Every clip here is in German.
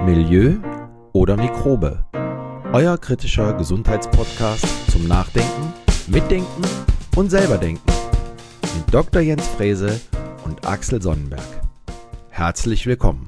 Milieu oder Mikrobe. Euer kritischer Gesundheitspodcast zum Nachdenken, Mitdenken und selberdenken. Mit Dr. Jens Frese und Axel Sonnenberg. Herzlich willkommen.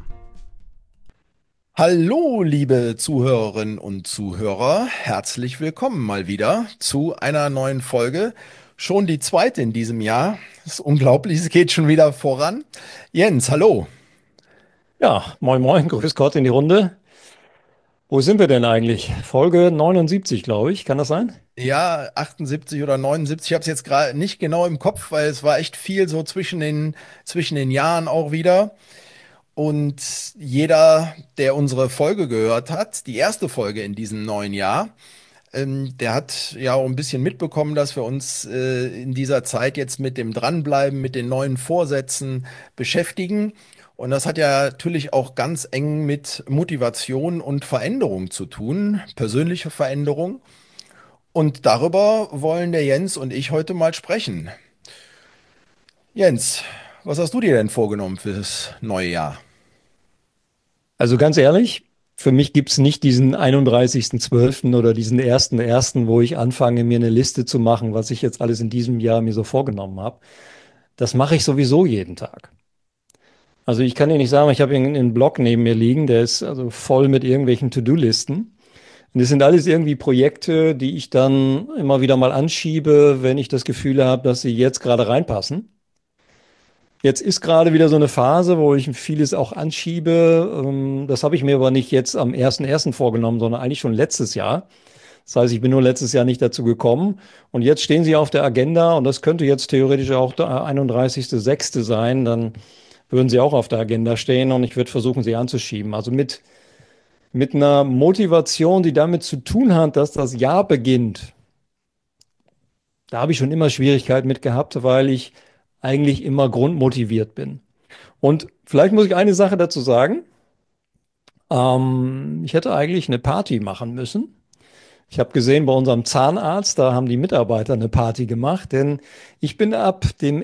Hallo, liebe Zuhörerinnen und Zuhörer. Herzlich willkommen mal wieder zu einer neuen Folge. Schon die zweite in diesem Jahr. Das ist unglaublich, es geht schon wieder voran. Jens, hallo. Ja, moin moin, grüß Gott in die Runde. Wo sind wir denn eigentlich? Folge 79, glaube ich. Kann das sein? Ja, 78 oder 79. Ich habe es jetzt gerade nicht genau im Kopf, weil es war echt viel so zwischen den Jahren auch wieder. Und jeder, der unsere Folge gehört hat, die erste Folge in diesem neuen Jahr, der hat ja auch ein bisschen mitbekommen, dass wir uns in dieser Zeit jetzt mit dem Dranbleiben, mit den neuen Vorsätzen beschäftigen. Und das hat ja natürlich auch ganz eng mit Motivation und Veränderung zu tun, persönliche Veränderung. Und darüber wollen der Jens und ich heute mal sprechen. Jens, was hast du dir denn vorgenommen fürs neue Jahr? Also ganz ehrlich, für mich gibt es nicht diesen 31.12. oder diesen 1.1., wo ich anfange, mir eine Liste zu machen, was ich jetzt alles in diesem Jahr mir so vorgenommen habe. Das mache ich sowieso jeden Tag. Also ich kann dir nicht sagen, ich habe einen Blog neben mir liegen, der ist also voll mit irgendwelchen To-Do-Listen. Und das sind alles irgendwie Projekte, die ich dann immer wieder mal anschiebe, wenn ich das Gefühl habe, dass sie jetzt gerade reinpassen. Jetzt ist gerade wieder so eine Phase, wo ich vieles auch anschiebe. Das habe ich mir aber nicht jetzt am 1.1. vorgenommen, sondern eigentlich schon letztes Jahr. Das heißt, ich bin nur letztes Jahr nicht dazu gekommen. Und jetzt stehen sie auf der Agenda und das könnte jetzt theoretisch auch der 31.06. sein. Dann würden sie auch auf der Agenda stehen und ich würde versuchen, sie anzuschieben. Also mit einer Motivation, die damit zu tun hat, dass das Jahr beginnt. Da habe ich schon immer Schwierigkeiten mit gehabt, weil ich eigentlich immer grundmotiviert bin. Und vielleicht muss ich eine Sache dazu sagen. Ich hätte eigentlich eine Party machen müssen. Ich habe gesehen, bei unserem Zahnarzt, da haben die Mitarbeiter eine Party gemacht, denn ich bin ab dem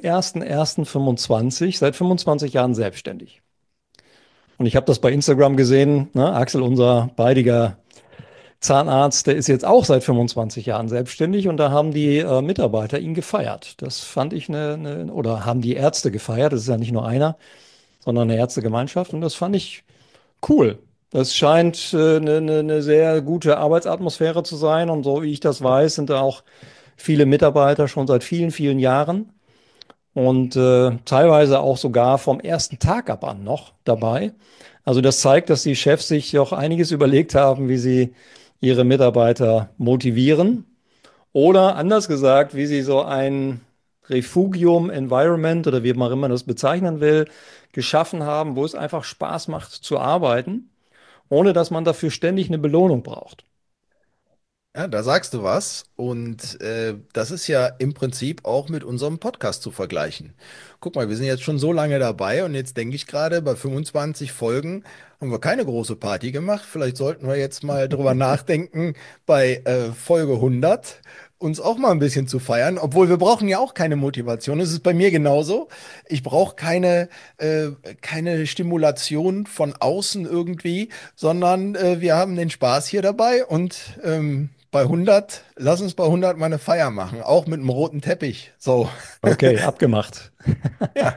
1.1.25 seit 25 Jahren selbstständig. Und ich habe das bei Instagram gesehen, ne? Axel, unser beidiger Zahnarzt, der ist jetzt auch seit 25 Jahren selbstständig und da haben die Mitarbeiter ihn gefeiert. Das fand ich oder haben die Ärzte gefeiert, das ist ja nicht nur einer, sondern eine Ärztegemeinschaft und das fand ich cool. Das scheint eine sehr gute Arbeitsatmosphäre zu sein und so wie ich das weiß, sind da auch viele Mitarbeiter schon seit vielen, vielen Jahren und teilweise auch sogar vom ersten Tag ab an noch dabei. Also das zeigt, dass die Chefs sich auch einiges überlegt haben, wie sie ihre Mitarbeiter motivieren oder anders gesagt, wie sie so ein Refugium Environment oder wie man immer das bezeichnen will, geschaffen haben, wo es einfach Spaß macht zu arbeiten, ohne dass man dafür ständig eine Belohnung braucht. Ja, da sagst du was. Und das ist ja im Prinzip auch mit unserem Podcast zu vergleichen. Guck mal, wir sind jetzt schon so lange dabei und jetzt denke ich gerade, bei 25 Folgen haben wir keine große Party gemacht. Vielleicht sollten wir jetzt mal drüber nachdenken, bei Folge 100 uns auch mal ein bisschen zu feiern. Obwohl wir brauchen ja auch keine Motivation. Es ist bei mir genauso. Ich brauche keine Stimulation von außen irgendwie, sondern wir haben den Spaß hier dabei und bei 100, lass uns bei 100 mal eine Feier machen, auch mit einem roten Teppich. So, Okay, abgemacht. ja.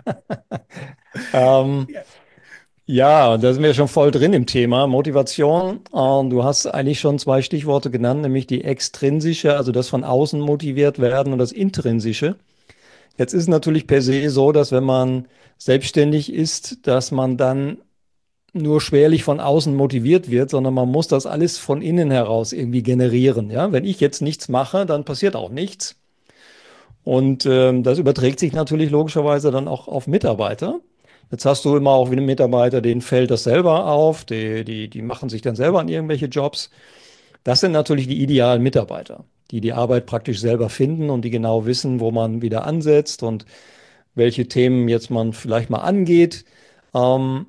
Ähm, Ja. ja, da sind wir schon voll drin im Thema Motivation. Und du hast eigentlich schon zwei Stichworte genannt, nämlich die extrinsische, also das von außen motiviert werden und das intrinsische. Jetzt ist es natürlich per se so, dass wenn man selbstständig ist, dass man dann nur schwerlich von außen motiviert wird, sondern man muss das alles von innen heraus irgendwie generieren. Ja, wenn ich jetzt nichts mache, dann passiert auch nichts. Und das überträgt sich natürlich logischerweise dann auch auf Mitarbeiter. Jetzt hast du immer auch wieder Mitarbeiter, denen fällt das selber auf, die machen sich dann selber an irgendwelche Jobs. Das sind natürlich die idealen Mitarbeiter, die die Arbeit praktisch selber finden und die genau wissen, wo man wieder ansetzt und welche Themen jetzt man vielleicht mal angeht. Ähm,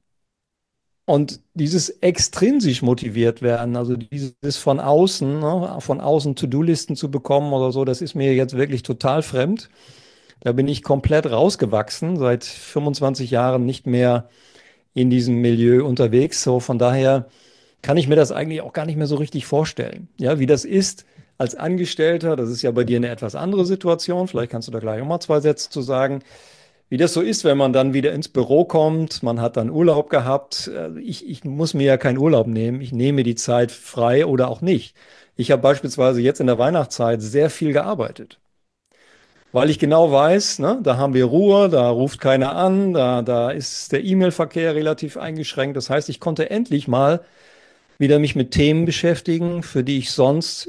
und dieses extrinsisch motiviert werden, also dieses von außen, ne, von außen To-Do-Listen zu bekommen oder so, das ist mir jetzt wirklich total fremd. Da bin ich komplett rausgewachsen, seit 25 Jahren nicht mehr in diesem Milieu unterwegs. So von daher kann ich mir das eigentlich auch gar nicht mehr so richtig vorstellen. Ja, wie das ist als Angestellter, das ist ja bei dir eine etwas andere Situation. Vielleicht kannst du da gleich auch mal zwei Sätze zu sagen. Wie das so ist, wenn man dann wieder ins Büro kommt, man hat dann Urlaub gehabt. Ich muss mir ja keinen Urlaub nehmen. Ich nehme die Zeit frei oder auch nicht. Ich habe beispielsweise jetzt in der Weihnachtszeit sehr viel gearbeitet, weil ich genau weiß, ne, da haben wir Ruhe, da ruft keiner an, da ist der E-Mail-Verkehr relativ eingeschränkt. Das heißt, ich konnte endlich mal wieder mich mit Themen beschäftigen, für die ich sonst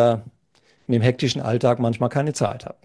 in dem hektischen Alltag manchmal keine Zeit habe.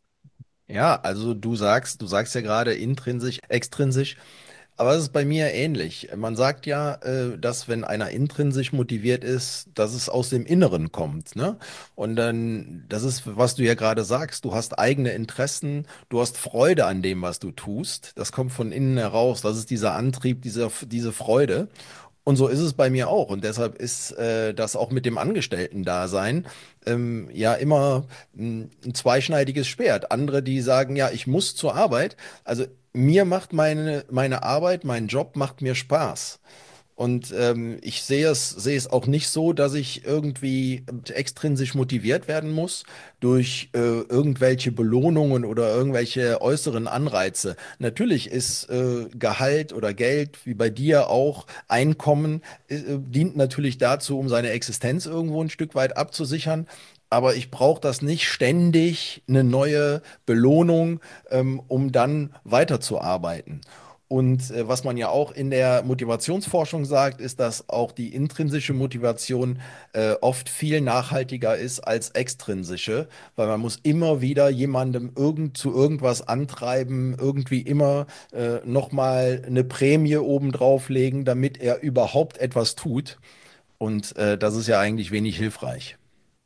Ja, also du sagst ja gerade intrinsisch, extrinsisch, aber es ist bei mir ähnlich. Man sagt ja, dass wenn einer intrinsisch motiviert ist, dass es aus dem Inneren kommt, ne? Und dann, das ist, was du ja gerade sagst, du hast eigene Interessen, du hast Freude an dem, was du tust. Das kommt von innen heraus. Das ist dieser Antrieb, diese Freude. Und so ist es bei mir auch. Und deshalb ist das auch mit dem Angestellten-Dasein ja immer ein zweischneidiges Schwert. Andere, die sagen, ja, ich muss zur Arbeit. Also mir macht meine Arbeit, mein Job macht mir Spaß. Und ich sehe es auch nicht so, dass ich irgendwie extrinsisch motiviert werden muss durch irgendwelche Belohnungen oder irgendwelche äußeren Anreize. Natürlich ist Gehalt oder Geld, wie bei dir auch, Einkommen, dient natürlich dazu, um seine Existenz irgendwo ein Stück weit abzusichern. Aber ich brauche das nicht ständig, eine neue Belohnung, um dann weiterzuarbeiten. Und was man ja auch in der Motivationsforschung sagt, ist, dass auch die intrinsische Motivation oft viel nachhaltiger ist als extrinsische, weil man muss immer wieder jemandem zu irgendwas antreiben, irgendwie immer nochmal eine Prämie obendrauf legen, damit er überhaupt etwas tut. Und das ist ja eigentlich wenig hilfreich.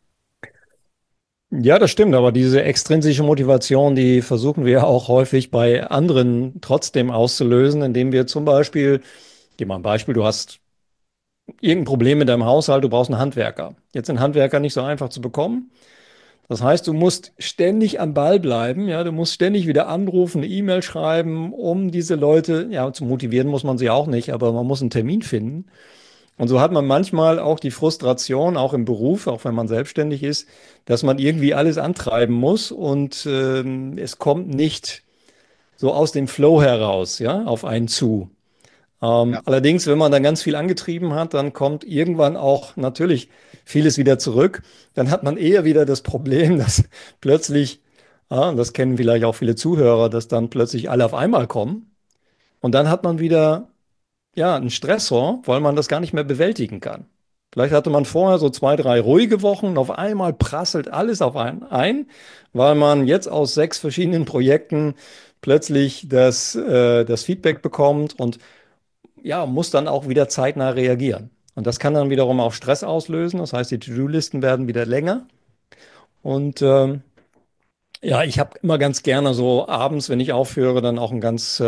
Ja, das stimmt, aber diese extrinsische Motivation, die versuchen wir auch häufig bei anderen trotzdem auszulösen, indem wir zum Beispiel, gib mal ein Beispiel, du hast irgendein Problem mit deinem Haushalt, du brauchst einen Handwerker. Jetzt sind Handwerker nicht so einfach zu bekommen. Das heißt, du musst ständig am Ball bleiben, ja, du musst ständig wieder anrufen, eine E-Mail schreiben, um diese Leute, ja, zu motivieren muss man sie auch nicht, aber man muss einen Termin finden. Und so hat man manchmal auch die Frustration, auch im Beruf, auch wenn man selbstständig ist, dass man irgendwie alles antreiben muss und es kommt nicht so aus dem Flow heraus, ja, auf einen zu. Ja. Allerdings, wenn man dann ganz viel angetrieben hat, dann kommt irgendwann auch natürlich vieles wieder zurück. Dann hat man eher wieder das Problem, dass plötzlich, und das kennen vielleicht auch viele Zuhörer, dass dann plötzlich alle auf einmal kommen. Und dann hat man wieder, ja, einen Stressor, weil man das gar nicht mehr bewältigen kann. Vielleicht hatte man vorher so zwei, drei ruhige Wochen und auf einmal prasselt alles auf einen ein, weil man jetzt aus sechs verschiedenen Projekten plötzlich das Feedback bekommt und ja, muss dann auch wieder zeitnah reagieren. Und das kann dann wiederum auch Stress auslösen. Das heißt, die To-Do-Listen werden wieder länger. Und ja, ich habe immer ganz gerne so abends, wenn ich aufhöre, dann auch einen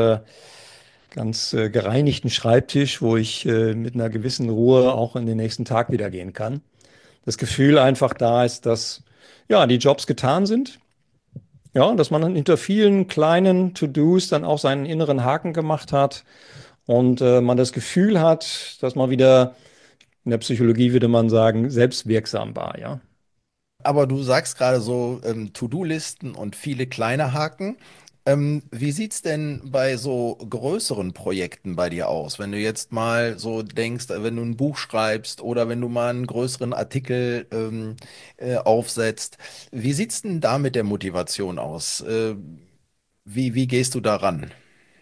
ganz gereinigten Schreibtisch, wo ich mit einer gewissen Ruhe auch in den nächsten Tag wieder gehen kann. Das Gefühl einfach da ist, dass ja, die Jobs getan sind. Ja, dass man dann hinter vielen kleinen To-Dos dann auch seinen inneren Haken gemacht hat und man das Gefühl hat, dass man wieder, in der Psychologie würde man sagen, selbstwirksam war, ja. Aber du sagst gerade so To-Do-Listen und viele kleine Haken. Wie sieht's denn bei so größeren Projekten bei dir aus? Wenn du jetzt mal so denkst, wenn du ein Buch schreibst oder wenn du mal einen größeren Artikel aufsetzt, wie sieht's denn da mit der Motivation aus? Wie gehst du daran?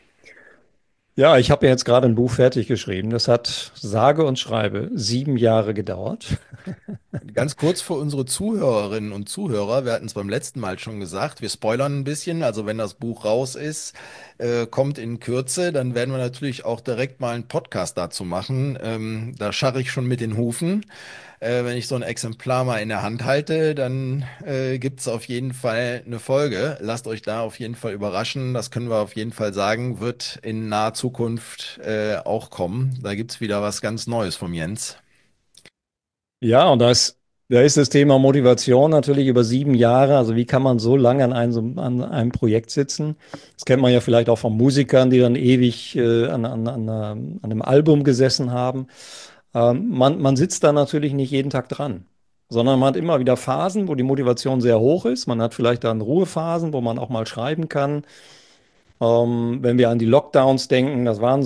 Ja, ich habe ja jetzt gerade ein Buch fertig geschrieben. Das hat sage und schreibe 7 Jahre gedauert. Ganz kurz für unsere Zuhörerinnen und Zuhörer, wir hatten es beim letzten Mal schon gesagt, wir spoilern ein bisschen, also wenn das Buch raus ist, kommt in Kürze, dann werden wir natürlich auch direkt mal einen Podcast dazu machen. Da scharre ich schon mit den Hufen. Wenn ich so ein Exemplar mal in der Hand halte, dann gibt es auf jeden Fall eine Folge. Lasst euch da auf jeden Fall überraschen. Das können wir auf jeden Fall sagen, wird in naher Zukunft auch kommen. Da gibt es wieder was ganz Neues vom Jens. Ja, und da ist Da ist das Thema Motivation natürlich über 7 Jahre. Also wie kann man so lange an einem Projekt sitzen? Das kennt man ja vielleicht auch von Musikern, die dann ewig an einem Album gesessen haben. Man sitzt da natürlich nicht jeden Tag dran, sondern man hat immer wieder Phasen, wo die Motivation sehr hoch ist. Man hat vielleicht dann Ruhephasen, wo man auch mal schreiben kann. Wenn wir an die Lockdowns denken, das waren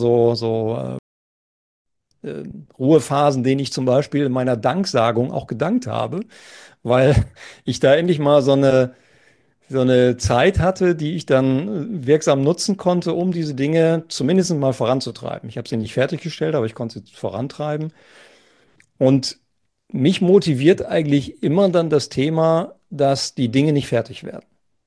Ruhephasen, denen ich zum Beispiel in meiner Danksagung auch gedankt habe, weil ich da endlich mal so eine Zeit hatte, die ich dann wirksam nutzen konnte, um diese Dinge zumindest mal voranzutreiben. Ich habe sie nicht fertiggestellt, aber ich konnte sie vorantreiben. Und mich motiviert eigentlich immer dann das Thema, dass die Dinge nicht fertig werden.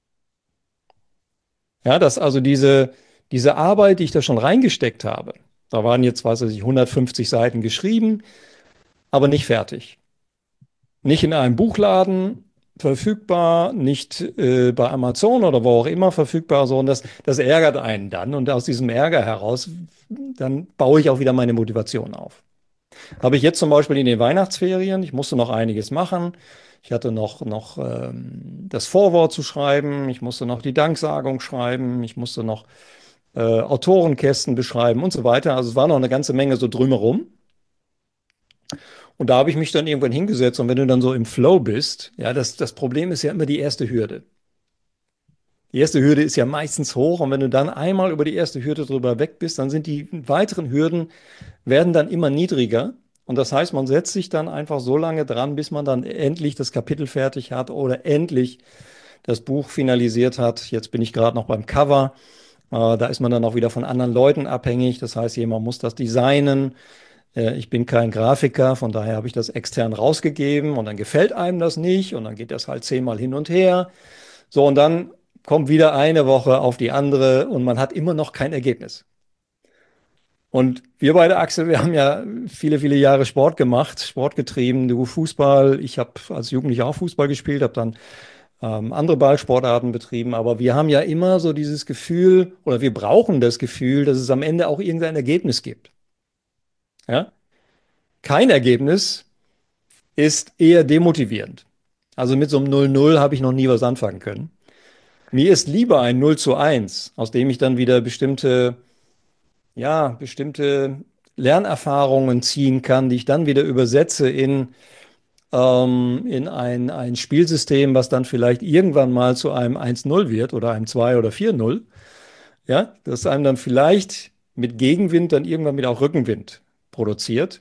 Ja, dass also diese Arbeit, die ich da schon reingesteckt habe, da waren jetzt, weiß ich, 150 Seiten geschrieben, aber nicht fertig. Nicht in einem Buchladen verfügbar, nicht bei Amazon oder wo auch immer verfügbar, so und das ärgert einen dann. Und aus diesem Ärger heraus, dann baue ich auch wieder meine Motivation auf. Habe ich jetzt zum Beispiel in den Weihnachtsferien, ich musste noch einiges machen. Ich hatte noch das Vorwort zu schreiben, ich musste noch die Danksagung schreiben, ich musste noch Autorenkästen beschreiben und so weiter. Also es war noch eine ganze Menge so drumherum. Und da habe ich mich dann irgendwann hingesetzt und wenn du dann so im Flow bist, ja, das Problem ist ja immer die erste Hürde. Die erste Hürde ist ja meistens hoch und wenn du dann einmal über die erste Hürde drüber weg bist, dann sind die weiteren Hürden, werden dann immer niedriger. Und das heißt, man setzt sich dann einfach so lange dran, bis man dann endlich das Kapitel fertig hat oder endlich das Buch finalisiert hat. Jetzt bin ich gerade noch beim Cover. Da ist man dann auch wieder von anderen Leuten abhängig. Das heißt, jemand muss das designen. Ich bin kein Grafiker, von daher habe ich das extern rausgegeben und dann gefällt einem das nicht und dann geht das halt 10-mal hin und her. So, und dann kommt wieder eine Woche auf die andere und man hat immer noch kein Ergebnis. Und wir beide, Axel, wir haben ja viele, viele Jahre Sport gemacht, Sport getrieben, du Fußball. Ich habe als Jugendlicher auch Fußball gespielt, habe dann andere Ballsportarten betrieben. Aber wir haben ja immer so dieses Gefühl oder wir brauchen das Gefühl, dass es am Ende auch irgendein Ergebnis gibt. Ja? Kein Ergebnis ist eher demotivierend. Also mit so einem 0-0 habe ich noch nie was anfangen können. Mir ist lieber ein 0:1, aus dem ich dann wieder bestimmte Lernerfahrungen ziehen kann, die ich dann wieder übersetze in ein Spielsystem, was dann vielleicht irgendwann mal zu einem 1:0 wird oder einem 2 oder 4:0. Ja, das einem dann vielleicht mit Gegenwind dann irgendwann wieder auch Rückenwind produziert.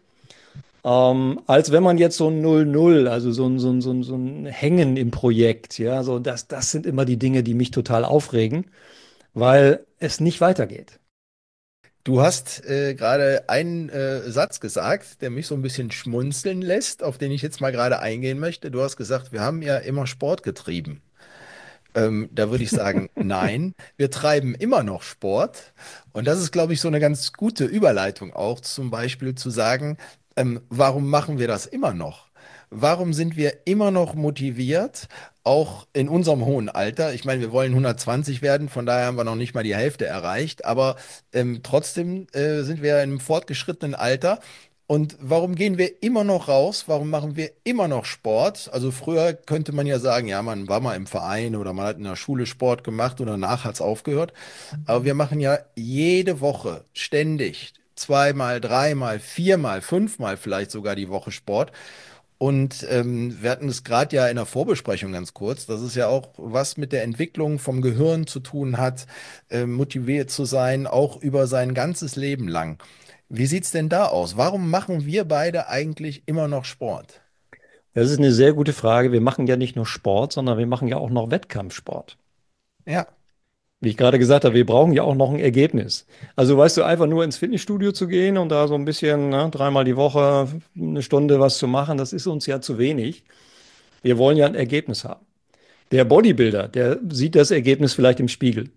Als wenn man jetzt so ein 0:0, also so ein Hängen im Projekt, ja, so das sind immer die Dinge, die mich total aufregen, weil es nicht weitergeht. Du hast gerade einen Satz gesagt, der mich so ein bisschen schmunzeln lässt, auf den ich jetzt mal gerade eingehen möchte. Du hast gesagt, wir haben ja immer Sport getrieben. Da würde ich sagen, nein, wir treiben immer noch Sport. Und das ist, glaube ich, so eine ganz gute Überleitung auch, zum Beispiel zu sagen, warum machen wir das immer noch? Warum sind wir immer noch motiviert, auch in unserem hohen Alter? Ich meine, wir wollen 120 werden, von daher haben wir noch nicht mal die Hälfte erreicht, aber trotzdem sind wir in einem fortgeschrittenen Alter. Und warum gehen wir immer noch raus? Warum machen wir immer noch Sport? Also früher könnte man ja sagen, ja, man war mal im Verein oder man hat in der Schule Sport gemacht oder danach hat es aufgehört. Aber wir machen ja jede Woche ständig zweimal, dreimal, viermal, fünfmal vielleicht sogar die Woche Sport. Und wir hatten es gerade ja in der Vorbesprechung ganz kurz, dass es ja auch was mit der Entwicklung vom Gehirn zu tun hat, motiviert zu sein, auch über sein ganzes Leben lang. Wie sieht's denn da aus? Warum machen wir beide eigentlich immer noch Sport? Das ist eine sehr gute Frage. Wir machen ja nicht nur Sport, sondern wir machen ja auch noch Wettkampfsport. Ja, Wie ich gerade gesagt habe, wir brauchen ja auch noch ein Ergebnis. Also weißt du, einfach nur ins Fitnessstudio zu gehen und da so ein bisschen, ne, 3-mal die Woche eine Stunde was zu machen, das ist uns ja zu wenig. Wir wollen ja ein Ergebnis haben. Der Bodybuilder, der sieht das Ergebnis vielleicht im Spiegel.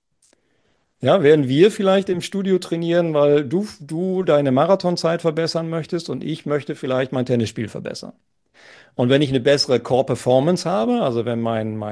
Ja, während wir vielleicht im Studio trainieren, weil du deine Marathonzeit verbessern möchtest und ich möchte vielleicht mein Tennisspiel verbessern. Und wenn ich eine bessere Core-Performance habe, also wenn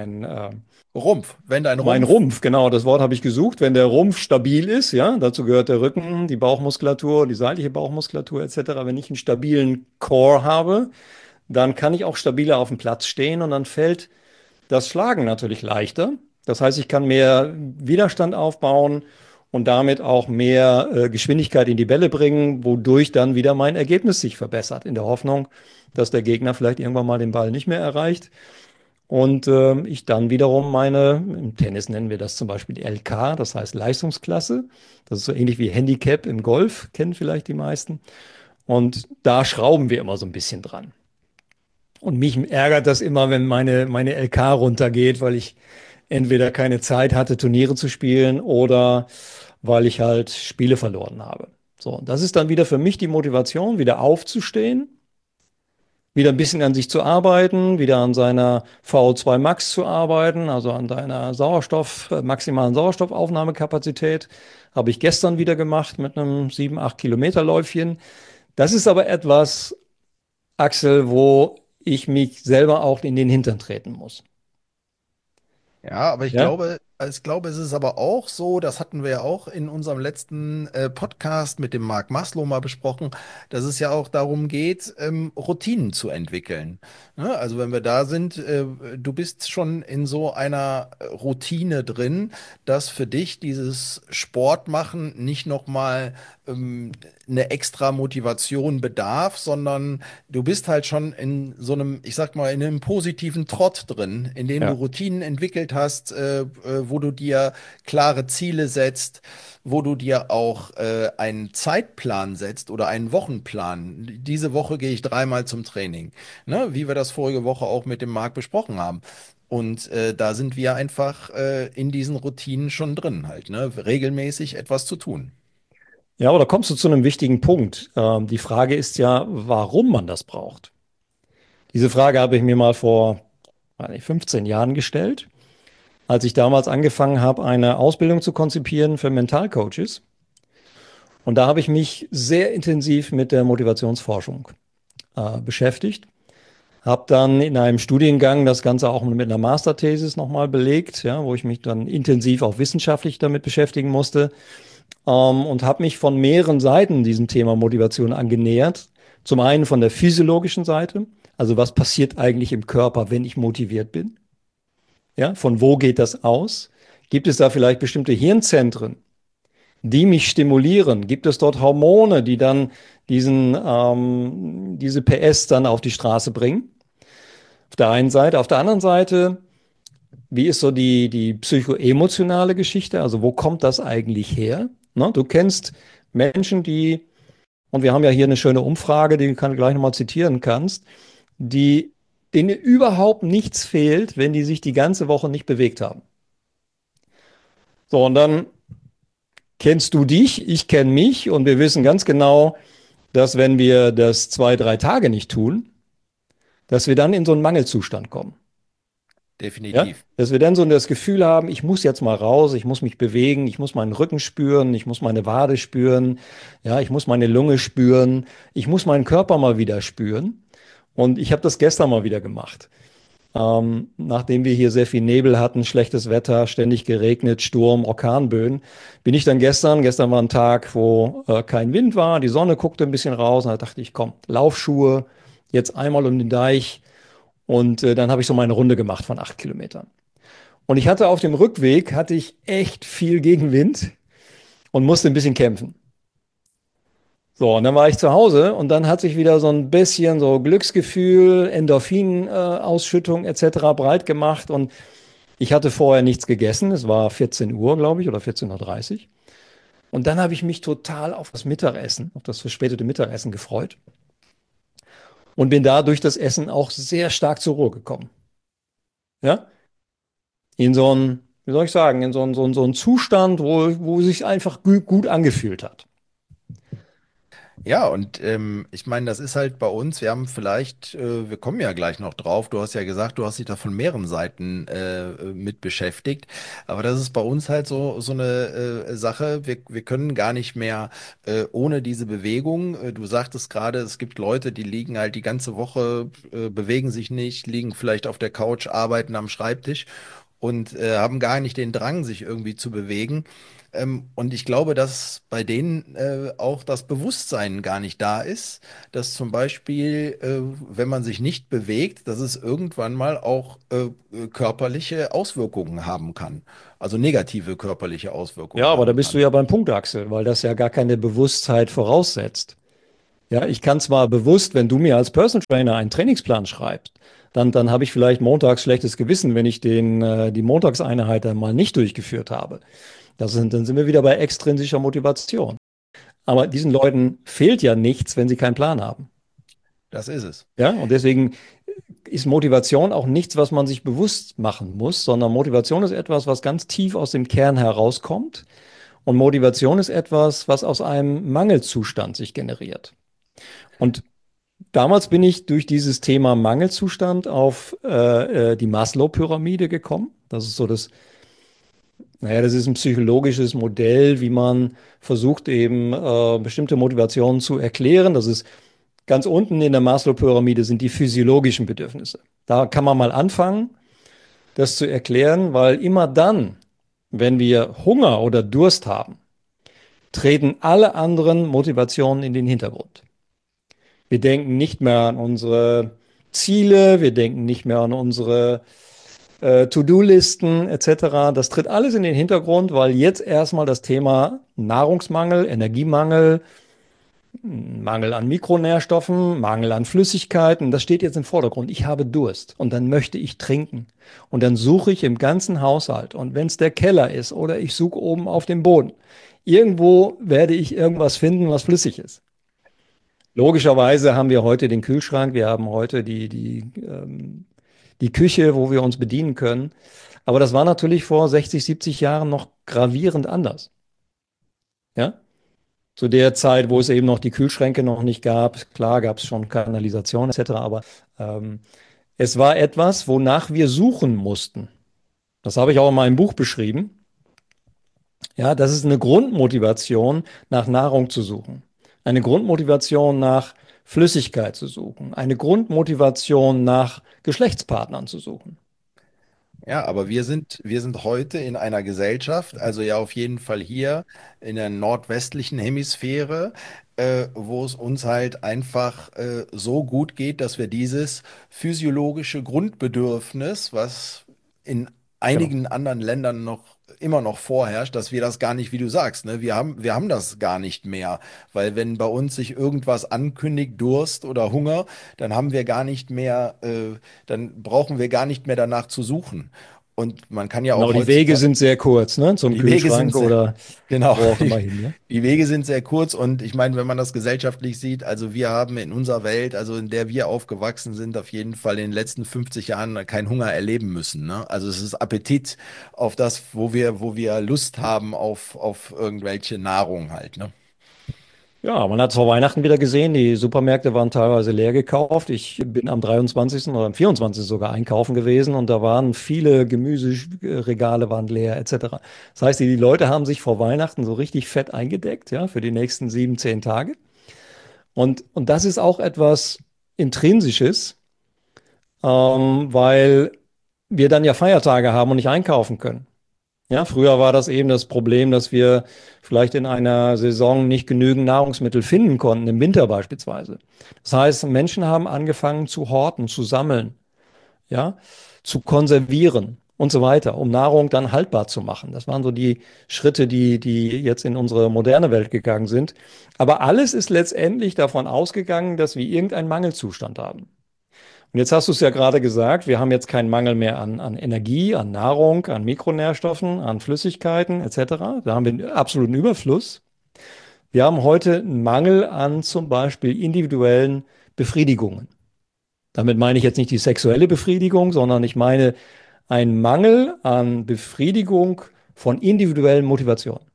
Rumpf, wenn dein mein Rumpf, Rumpf, genau, das Wort habe ich gesucht, wenn der Rumpf stabil ist, ja, dazu gehört der Rücken, die Bauchmuskulatur, die seitliche Bauchmuskulatur etc. Wenn ich einen stabilen Core habe, dann kann ich auch stabiler auf dem Platz stehen und dann fällt das Schlagen natürlich leichter. Das heißt, ich kann mehr Widerstand aufbauen und damit auch mehr Geschwindigkeit in die Bälle bringen, wodurch dann wieder mein Ergebnis sich verbessert, in der Hoffnung, dass der Gegner vielleicht irgendwann mal den Ball nicht mehr erreicht. Und ich dann wiederum im Tennis nennen wir das zum Beispiel LK, das heißt Leistungsklasse. Das ist so ähnlich wie Handicap im Golf, kennen vielleicht die meisten. Und da schrauben wir immer so ein bisschen dran. Und mich ärgert das immer, wenn meine LK runtergeht, weil ich entweder keine Zeit hatte, Turniere zu spielen oder weil ich halt Spiele verloren habe. So, und das ist dann wieder für mich die Motivation, wieder aufzustehen, wieder ein bisschen an sich zu arbeiten, wieder an seiner VO2 Max zu arbeiten, also an deiner maximalen Sauerstoffaufnahmekapazität. Habe ich gestern wieder gemacht mit einem 7, 8 Kilometer Läufchen. Das ist aber etwas, Axel, wo ich mich selber auch in den Hintern treten muss. Ja, aber Ja? ich glaube, es ist aber auch so, das hatten wir ja auch in unserem letzten Podcast mit dem Mark Maslow mal besprochen, dass es ja auch darum geht, Routinen zu entwickeln. Ne? Also wenn wir da sind, du bist schon in so einer Routine drin, dass für dich dieses Sportmachen nicht nochmal eine extra Motivation bedarf, sondern du bist halt schon in so einem, ich sag mal, in einem positiven Trott drin, in dem du Ja. Routinen entwickelt hast, wo du dir klare Ziele setzt, wo du dir auch einen Zeitplan setzt oder einen Wochenplan. Diese Woche gehe ich dreimal zum Training, ne? Wie wir das vorige Woche auch mit dem Marc besprochen haben. Und da sind wir einfach in diesen Routinen schon drin halt, ne? Regelmäßig etwas zu tun. Ja, aber da kommst du zu einem wichtigen Punkt. Die Frage ist ja, warum man das braucht. Diese Frage habe ich mir mal vor, weiß nicht, 15 Jahren gestellt, als ich damals angefangen habe, eine Ausbildung zu konzipieren für Mentalcoaches. Und da habe ich mich sehr intensiv mit der Motivationsforschung beschäftigt. Habe dann in einem Studiengang das Ganze auch mit einer Masterthesis nochmal belegt, ja, wo ich mich dann intensiv auch wissenschaftlich damit beschäftigen musste. Und habe mich von mehreren Seiten diesem Thema Motivation angenähert. Zum einen von der physiologischen Seite, also was passiert eigentlich im Körper, wenn ich motiviert bin? Ja, von wo geht das aus? Gibt es da vielleicht bestimmte Hirnzentren, die mich stimulieren? Gibt es dort Hormone, die dann diese PS dann auf die Straße bringen? Auf der einen Seite. Auf der anderen Seite, wie ist so die psychoemotionale Geschichte? Also wo kommt das eigentlich her? Ne? Du kennst Menschen, und wir haben ja hier eine schöne Umfrage, die du gleich nochmal zitieren kannst, denen überhaupt nichts fehlt, wenn die sich die ganze Woche nicht bewegt haben. So, und dann kennst du dich, ich kenne mich und wir wissen ganz genau, dass wenn wir das 2, 3 Tage nicht tun, dass wir dann in so einen Mangelzustand kommen. Ja? Definitiv. Dass wir dann so das Gefühl haben, ich muss jetzt mal raus, ich muss mich bewegen, ich muss meinen Rücken spüren, ich muss meine Wade spüren, ja, ich muss meine Lunge spüren, ich muss meinen Körper mal wieder spüren. Und ich habe das gestern mal wieder gemacht. Nachdem wir hier sehr viel Nebel hatten, schlechtes Wetter, ständig geregnet, Sturm, Orkanböen, bin ich dann gestern war ein Tag, wo kein Wind war, die Sonne guckte ein bisschen raus und da dachte ich, komm, Laufschuhe, jetzt einmal um den Deich und dann habe ich so meine Runde gemacht von 8 Kilometern. Und ich hatte auf dem Rückweg, hatte ich echt viel Gegenwind und musste ein bisschen kämpfen. So, und dann war ich zu Hause und dann hat sich wieder so ein bisschen so Glücksgefühl, Endorphinausschüttung etc. breit gemacht und ich hatte vorher nichts gegessen. Es war 14 Uhr, glaube ich, oder 14:30 Uhr. Und dann habe ich mich total auf das Mittagessen, auf das verspätete Mittagessen gefreut und bin da durch das Essen auch sehr stark zur Ruhe gekommen. Ja, in so einen, wie soll ich sagen, in so einen Zustand, wo es sich einfach gut angefühlt hat. Ja, und ich meine, das ist halt bei uns, wir haben vielleicht, wir kommen ja gleich noch drauf, du hast ja gesagt, du hast dich da von mehreren Seiten mit beschäftigt, aber das ist bei uns halt so eine Sache, wir können gar nicht mehr ohne diese Bewegung, du sagtest gerade, es gibt Leute, die liegen halt die ganze Woche, bewegen sich nicht, liegen vielleicht auf der Couch, arbeiten am Schreibtisch. und haben gar nicht den Drang, sich irgendwie zu bewegen. Und ich glaube, dass bei denen auch das Bewusstsein gar nicht da ist, dass zum Beispiel, wenn man sich nicht bewegt, dass es irgendwann mal auch körperliche Auswirkungen haben kann. Also negative körperliche Ja, Auswirkungen aber da haben bist du kann. ja beim Punkt, Axel, weil das ja gar keine Bewusstheit voraussetzt. Ja, ich kann zwar bewusst, wenn du mir als Personal Trainer einen Trainingsplan schreibst, dann habe ich vielleicht montags schlechtes Gewissen, wenn ich die Montagseinheit dann mal nicht durchgeführt habe. Dann sind wir wieder bei extrinsischer Motivation. Aber diesen Leuten fehlt ja nichts, wenn sie keinen Plan haben. Das ist es. Ja, und deswegen ist Motivation auch nichts, was man sich bewusst machen muss, sondern Motivation ist etwas, was ganz tief aus dem Kern herauskommt. Und Motivation ist etwas, was aus einem Mangelzustand sich generiert. Und damals bin ich durch dieses Thema Mangelzustand auf die Maslow-Pyramide gekommen. Das ist so das ist ein psychologisches Modell, wie man versucht, eben bestimmte Motivationen zu erklären. Das ist ganz unten in der Maslow-Pyramide sind die physiologischen Bedürfnisse. Da kann man mal anfangen, das zu erklären, weil immer dann, wenn wir Hunger oder Durst haben, treten alle anderen Motivationen in den Hintergrund. Wir denken nicht mehr an unsere Ziele, wir denken nicht mehr an unsere To-Do-Listen etc. Das tritt alles in den Hintergrund, weil jetzt erstmal das Thema Nahrungsmangel, Energiemangel, Mangel an Mikronährstoffen, Mangel an Flüssigkeiten, das steht jetzt im Vordergrund. Ich habe Durst und dann möchte ich trinken. Und dann suche ich im ganzen Haushalt. Und wenn es der Keller ist oder ich suche oben auf dem Boden, irgendwo werde ich irgendwas finden, was flüssig ist. Logischerweise haben wir heute den Kühlschrank, wir haben heute die Küche, wo wir uns bedienen können. Aber das war natürlich vor 60, 70 Jahren noch gravierend anders. Ja? Zu der Zeit, wo es eben noch die Kühlschränke noch nicht gab, klar gab es schon Kanalisation etc., aber ähm, es war etwas, wonach wir suchen mussten. Das habe ich auch in meinem Buch beschrieben. Ja, das ist eine Grundmotivation, nach Nahrung zu suchen. Eine Grundmotivation nach Flüssigkeit zu suchen. Eine Grundmotivation nach Geschlechtspartnern zu suchen. Ja, aber wir sind heute in einer Gesellschaft, also ja auf jeden Fall hier in der nordwestlichen Hemisphäre, wo es uns halt einfach so gut geht, dass wir dieses physiologische Grundbedürfnis, was in Genau. einigen anderen Ländern noch immer noch vorherrscht, dass wir das gar nicht, wie du sagst, ne, wir haben das gar nicht mehr, weil wenn bei uns sich irgendwas ankündigt, Durst oder Hunger, dann haben wir gar nicht mehr dann brauchen wir gar nicht mehr danach zu suchen. Und man kann ja Genau, auch die Wege heutzutage, sind sehr kurz, ne? Zum die Wege sind Kühlschrank sehr, oder genau, wo auch die, immer hin, ja? die Wege sind sehr kurz und ich meine, wenn man das gesellschaftlich sieht, also wir haben in unserer Welt, also in der wir aufgewachsen sind, auf jeden Fall in den letzten 50 Jahren keinen Hunger erleben müssen, ne? Also es ist Appetit auf das, wo wir Lust haben auf irgendwelche Nahrung halt, ne? Ja, man hat es vor Weihnachten wieder gesehen, die Supermärkte waren teilweise leer gekauft. Ich bin am 23. oder am 24. sogar einkaufen gewesen und da waren viele Gemüseregale waren leer etc. Das heißt, die Leute haben sich vor Weihnachten so richtig fett eingedeckt, ja, für die nächsten 7, 10 Tage. Und das ist auch etwas Intrinsisches, weil wir dann ja Feiertage haben und nicht einkaufen können. Ja, früher war das eben das Problem, dass wir vielleicht in einer Saison nicht genügend Nahrungsmittel finden konnten, im Winter beispielsweise. Das heißt, Menschen haben angefangen zu horten, zu sammeln, ja, zu konservieren und so weiter, um Nahrung dann haltbar zu machen. Das waren so die Schritte, die jetzt in unsere moderne Welt gegangen sind. Aber alles ist letztendlich davon ausgegangen, dass wir irgendeinen Mangelzustand haben. Und jetzt hast du es ja gerade gesagt, wir haben jetzt keinen Mangel mehr an Energie, an Nahrung, an Mikronährstoffen, an Flüssigkeiten etc. Da haben wir einen absoluten Überfluss. Wir haben heute einen Mangel an zum Beispiel individuellen Befriedigungen. Damit meine ich jetzt nicht die sexuelle Befriedigung, sondern ich meine einen Mangel an Befriedigung von individuellen Motivationen.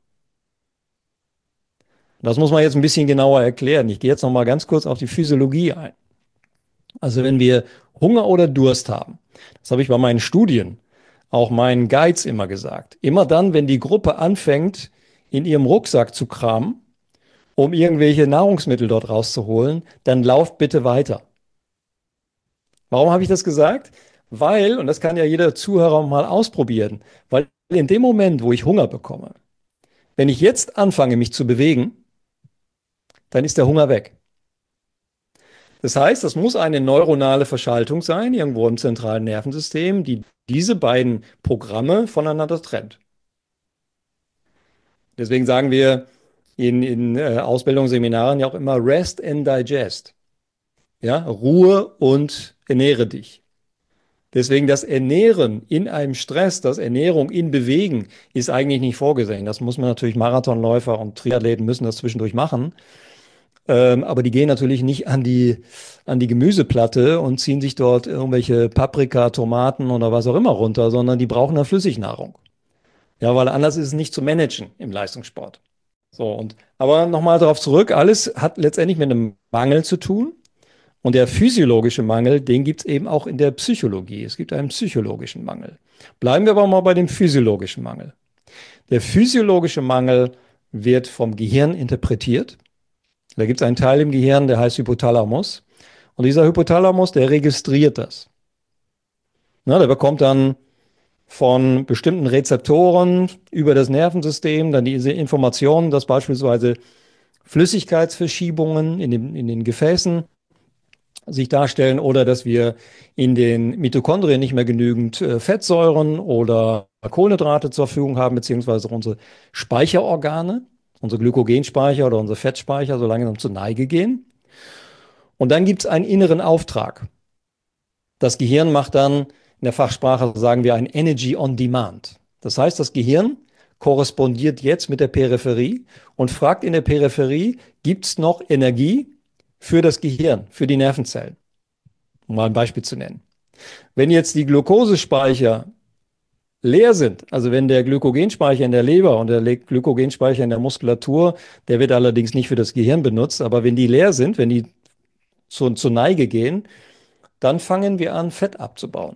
Das muss man jetzt ein bisschen genauer erklären. Ich gehe jetzt noch mal ganz kurz auf die Physiologie ein. Also wenn wir Hunger oder Durst haben, das habe ich bei meinen Studien, auch meinen Guides immer gesagt, immer dann, wenn die Gruppe anfängt, in ihrem Rucksack zu kramen, um irgendwelche Nahrungsmittel dort rauszuholen, dann lauft bitte weiter. Warum habe ich das gesagt? Weil, und das kann ja jeder Zuhörer mal ausprobieren, weil in dem Moment, wo ich Hunger bekomme, wenn ich jetzt anfange, mich zu bewegen, dann ist der Hunger weg. Das heißt, das muss eine neuronale Verschaltung sein, irgendwo im zentralen Nervensystem, die diese beiden Programme voneinander trennt. Deswegen sagen wir in Ausbildungsseminaren ja auch immer Rest and Digest. Ja, Ruhe und ernähre dich. Deswegen das Ernähren in einem Stress, das Ernährung in Bewegen ist eigentlich nicht vorgesehen. Das muss man natürlich, Marathonläufer und Triathleten müssen das zwischendurch machen. Aber die gehen natürlich nicht an die Gemüseplatte und ziehen sich dort irgendwelche Paprika, Tomaten oder was auch immer runter, sondern die brauchen dann Flüssignahrung. Ja, weil anders ist es nicht zu managen im Leistungssport. So, aber nochmal darauf zurück, alles hat letztendlich mit einem Mangel zu tun. Und der physiologische Mangel, den gibt es eben auch in der Psychologie. Es gibt einen psychologischen Mangel. Bleiben wir aber mal bei dem physiologischen Mangel. Der physiologische Mangel wird vom Gehirn interpretiert. Da gibt es einen Teil im Gehirn, der heißt Hypothalamus. Und dieser Hypothalamus, der registriert das. Der bekommt dann von bestimmten Rezeptoren über das Nervensystem dann diese Informationen, dass beispielsweise Flüssigkeitsverschiebungen in den Gefäßen sich darstellen oder dass wir in den Mitochondrien nicht mehr genügend Fettsäuren oder Kohlenhydrate zur Verfügung haben, beziehungsweise unsere Speicherorgane, unsere Glykogenspeicher oder unsere Fettspeicher so langsam zur Neige gehen. Und dann gibt es einen inneren Auftrag. Das Gehirn macht dann, in der Fachsprache sagen wir, ein Energy on Demand. Das heißt, das Gehirn korrespondiert jetzt mit der Peripherie und fragt in der Peripherie, gibt es noch Energie für das Gehirn, für die Nervenzellen? Um mal ein Beispiel zu nennen. Wenn jetzt die Glukosespeicher leer sind, also wenn der Glykogenspeicher in der Leber und der Glykogenspeicher in der Muskulatur, der wird allerdings nicht für das Gehirn benutzt, aber wenn die leer sind, wenn die zur Neige gehen, dann fangen wir an, Fett abzubauen.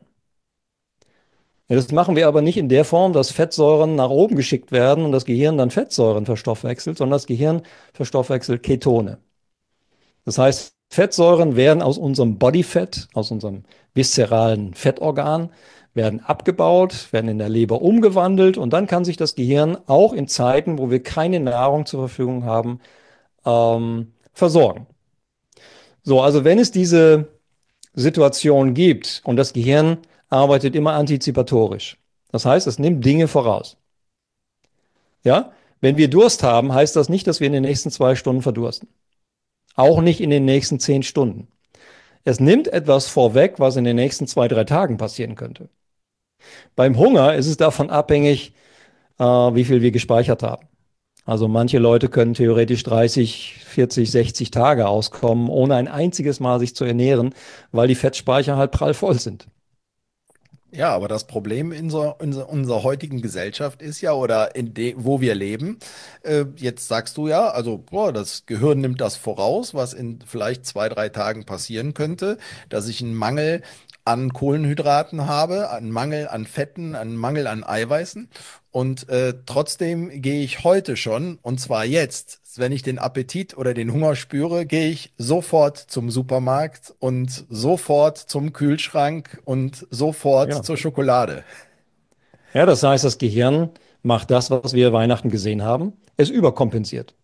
Ja, das machen wir aber nicht in der Form, dass Fettsäuren nach oben geschickt werden und das Gehirn dann Fettsäuren verstoffwechselt, sondern das Gehirn verstoffwechselt Ketone. Das heißt, Fettsäuren werden aus unserem Bodyfett, aus unserem viszeralen Fettorgan, werden abgebaut, werden in der Leber umgewandelt und dann kann sich das Gehirn auch in Zeiten, wo wir keine Nahrung zur Verfügung haben, versorgen. So, also wenn es diese Situation gibt und das Gehirn arbeitet immer antizipatorisch. Das heißt, es nimmt Dinge voraus. Ja? Wenn wir Durst haben, heißt das nicht, dass wir in den nächsten 2 Stunden verdursten. Auch nicht in den nächsten 10 Stunden. Es nimmt etwas vorweg, was in den nächsten 2, 3 Tagen passieren könnte. Beim Hunger ist es davon abhängig, wie viel wir gespeichert haben. Also manche Leute können theoretisch 30, 40, 60 Tage auskommen, ohne ein einziges Mal sich zu ernähren, weil die Fettspeicher halt prallvoll sind. Ja, aber das Problem in unserer heutigen Gesellschaft ist ja, oder wo wir leben, jetzt sagst du ja, also boah, das Gehirn nimmt das voraus, was in vielleicht 2, 3 Tagen passieren könnte, dass ich einen Mangel an Kohlenhydraten habe, einen Mangel an Fetten, einen Mangel an Eiweißen. Und trotzdem gehe ich heute schon, und zwar jetzt, wenn ich den Appetit oder den Hunger spüre, gehe ich sofort zum Supermarkt und sofort zum Kühlschrank und sofort Ja. zur Schokolade. Ja, das heißt, das Gehirn macht das, was wir Weihnachten gesehen haben. Es überkompensiert.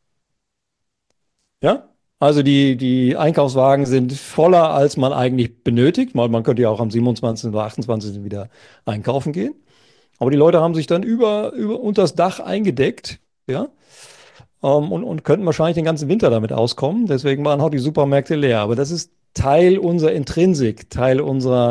Ja? Also die Einkaufswagen sind voller, als man eigentlich benötigt. Man könnte ja auch am 27. oder 28. wieder einkaufen gehen. Aber die Leute haben sich dann unter das Dach eingedeckt, ja, und könnten wahrscheinlich den ganzen Winter damit auskommen. Deswegen waren auch die Supermärkte leer. Aber das ist Teil unserer Intrinsik, Teil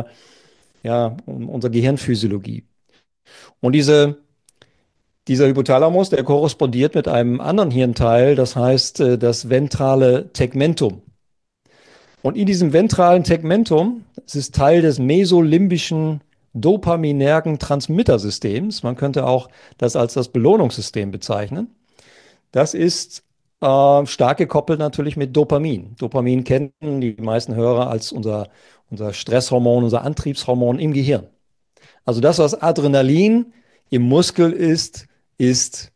unserer Gehirnphysiologie. Und dieser Hypothalamus, der korrespondiert mit einem anderen Hirnteil, das heißt das ventrale Tegmentum. Und in diesem ventralen Tegmentum, es ist Teil des mesolimbischen dopaminergen Transmittersystems, man könnte auch das als das Belohnungssystem bezeichnen. Das ist stark gekoppelt natürlich mit Dopamin. Dopamin kennen die meisten Hörer als unser Stresshormon, unser Antriebshormon im Gehirn. Also das, was Adrenalin im Muskel ist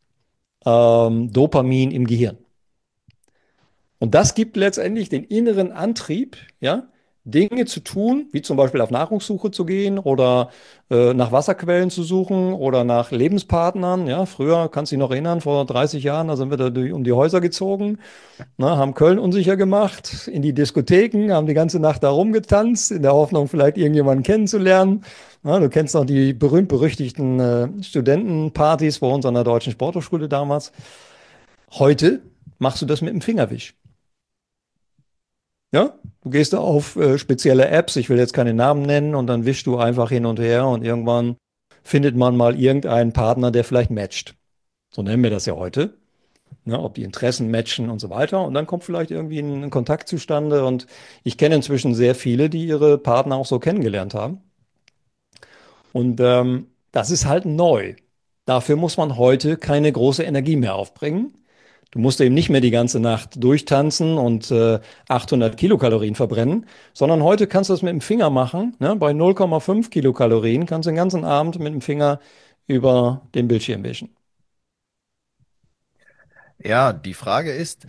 Dopamin im Gehirn. Und das gibt letztendlich den inneren Antrieb, ja, Dinge zu tun, wie zum Beispiel auf Nahrungssuche zu gehen oder nach Wasserquellen zu suchen oder nach Lebenspartnern. Ja, früher, kannst du dich noch erinnern, vor 30 Jahren, da sind wir um die Häuser gezogen, ne, haben Köln unsicher gemacht, in die Diskotheken, haben die ganze Nacht da rumgetanzt, in der Hoffnung, vielleicht irgendjemanden kennenzulernen. Ja, du kennst noch die berühmt-berüchtigten Studentenpartys bei uns an der Deutschen Sporthochschule damals. Heute machst du das mit dem Fingerwisch. Ja, du gehst da auf spezielle Apps, ich will jetzt keine Namen nennen, und dann wischst du einfach hin und her und irgendwann findet man mal irgendeinen Partner, der vielleicht matcht. So nennen wir das ja heute. Ne, ob die Interessen matchen und so weiter. Und dann kommt vielleicht irgendwie ein Kontakt zustande. Und ich kenne inzwischen sehr viele, die ihre Partner auch so kennengelernt haben. Und das ist halt neu. Dafür muss man heute keine große Energie mehr aufbringen. Du musst eben nicht mehr die ganze Nacht durchtanzen und 800 Kilokalorien verbrennen, sondern heute kannst du das mit dem Finger machen. Ne? Bei 0,5 Kilokalorien kannst du den ganzen Abend mit dem Finger über den Bildschirm wischen. Ja, die Frage ist,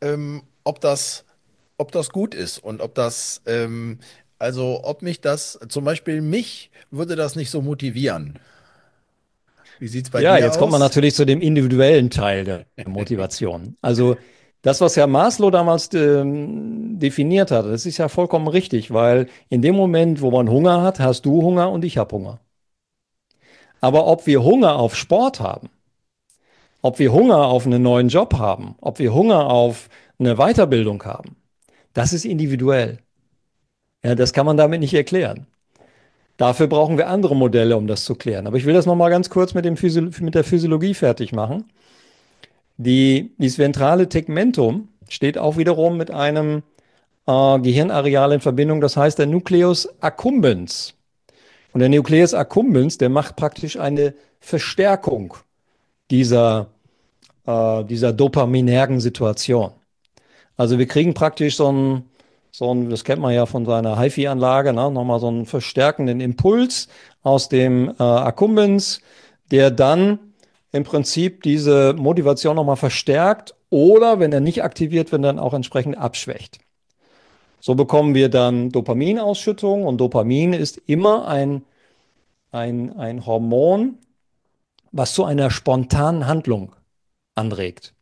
ob das gut ist und ob also ob mich das, zum Beispiel mich würde das nicht so motivieren. Wie sieht's bei Ja, dir jetzt kommt man aus? natürlich zu dem individuellen Teil der Motivation. Also das, was Herr Maslow damals definiert hat, das ist ja vollkommen richtig, weil in dem Moment, wo man Hunger hat, hast du Hunger und ich habe Hunger. Aber ob wir Hunger auf Sport haben, ob wir Hunger auf einen neuen Job haben, ob wir Hunger auf eine Weiterbildung haben, das ist individuell. Ja, das kann man damit nicht erklären. Dafür brauchen wir andere Modelle, um das zu klären. Aber ich will das nochmal ganz kurz mit der Physiologie fertig machen. Dieses ventrale Tegmentum steht auch wiederum mit einem Gehirnareal in Verbindung, das heißt der Nucleus accumbens. Und der Nucleus accumbens, der macht praktisch eine Verstärkung dieser, dieser dopaminergen Situation. Also wir kriegen praktisch das kennt man ja von seiner HiFi-Anlage, ne? Nochmal so einen verstärkenden Impuls aus dem Accumbens, der dann im Prinzip diese Motivation nochmal verstärkt oder, wenn er nicht aktiviert wird, dann auch entsprechend abschwächt. So bekommen wir dann Dopaminausschüttung, und Dopamin ist immer ein Hormon, was zu einer spontanen Handlung anregt.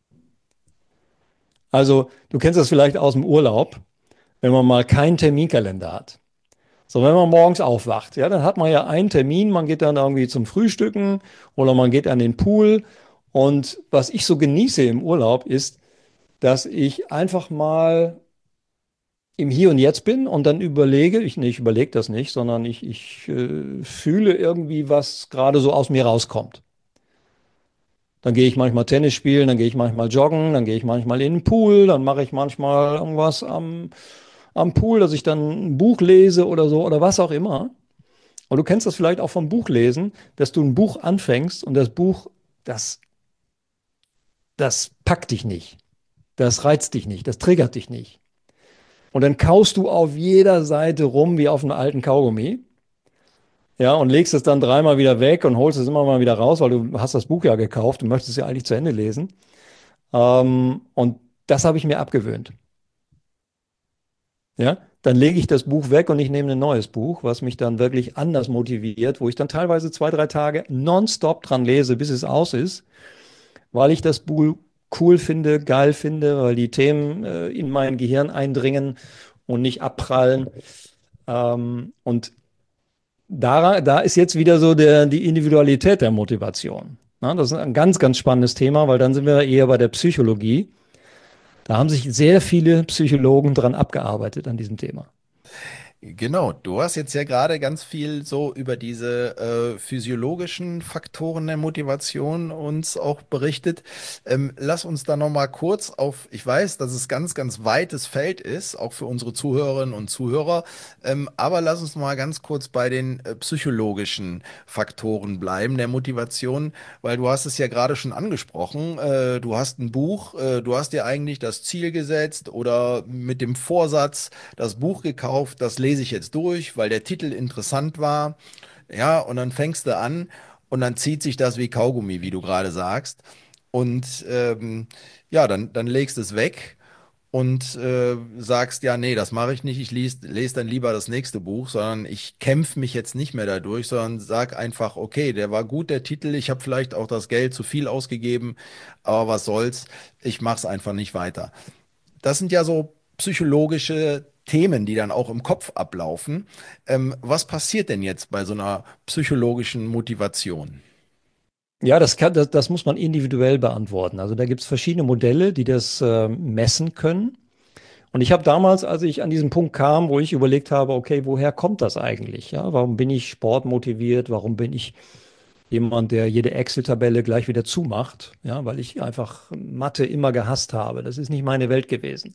Also du kennst das vielleicht aus dem Urlaub, wenn man mal keinen Terminkalender hat. So, wenn man morgens aufwacht, ja, dann hat man ja einen Termin, man geht dann irgendwie zum Frühstücken oder man geht an den Pool. Und was ich so genieße im Urlaub ist, dass ich einfach mal im Hier und Jetzt bin und dann überlege, ich überlege das nicht, sondern ich fühle irgendwie, was gerade so aus mir rauskommt. Dann gehe ich manchmal Tennis spielen, dann gehe ich manchmal joggen, dann gehe ich manchmal in den Pool, dann mache ich manchmal irgendwas am Pool, dass ich dann ein Buch lese oder so oder was auch immer. Und du kennst das vielleicht auch vom Buchlesen, dass du ein Buch anfängst und das Buch, das, das packt dich nicht, das reizt dich nicht, das triggert dich nicht. Und dann kaust du auf jeder Seite rum wie auf einem alten Kaugummi. Ja, und legst es dann dreimal wieder weg und holst es immer mal wieder raus, weil du hast das Buch ja gekauft, du möchtest es ja eigentlich zu Ende lesen. Und das habe ich mir abgewöhnt. Ja, dann lege ich das Buch weg und ich nehme ein neues Buch, was mich dann wirklich anders motiviert, wo ich dann teilweise 2, 3 Tage nonstop dran lese, bis es aus ist, weil ich das Buch cool finde, geil finde, weil die Themen in mein Gehirn eindringen und nicht abprallen. Und da ist jetzt wieder so die Individualität der Motivation. Na, das ist ein ganz, ganz spannendes Thema, weil dann sind wir eher bei der Psychologie. Da haben sich sehr viele Psychologen dran abgearbeitet an diesem Thema. Genau, du hast jetzt ja gerade ganz viel so über diese physiologischen Faktoren der Motivation uns auch berichtet. Lass uns da noch mal kurz auf, ich weiß, dass es ganz, ganz weites Feld ist, auch für unsere Zuhörerinnen und Zuhörer, aber lass uns mal ganz kurz bei den psychologischen Faktoren bleiben der Motivation, weil du hast es ja gerade schon angesprochen. Du hast ein Buch, du hast dir eigentlich das Ziel gesetzt oder mit dem Vorsatz das Buch gekauft, das lese ich jetzt durch, weil der Titel interessant war. Ja, und dann fängst du an und dann zieht sich das wie Kaugummi, wie du gerade sagst. Und ja, dann legst du es weg und sagst, ja, nee, das mache ich nicht, ich lese dann lieber das nächste Buch, sondern ich kämpfe mich jetzt nicht mehr dadurch, sondern sag einfach, okay, der war gut, der Titel, ich habe vielleicht auch das Geld zu viel ausgegeben, aber was soll's, ich mache es einfach nicht weiter. Das sind ja so psychologische Themen, die dann auch im Kopf ablaufen. Was passiert denn jetzt bei so einer psychologischen Motivation? Ja, das muss man individuell beantworten. Also da gibt es verschiedene Modelle, die das messen können. Und ich habe damals, als ich an diesen Punkt kam, wo ich überlegt habe, okay, woher kommt das eigentlich? Ja, warum bin ich sportmotiviert? Warum bin ich jemand, der jede Excel-Tabelle gleich wieder zumacht? Ja, weil ich einfach Mathe immer gehasst habe. Das ist nicht meine Welt gewesen.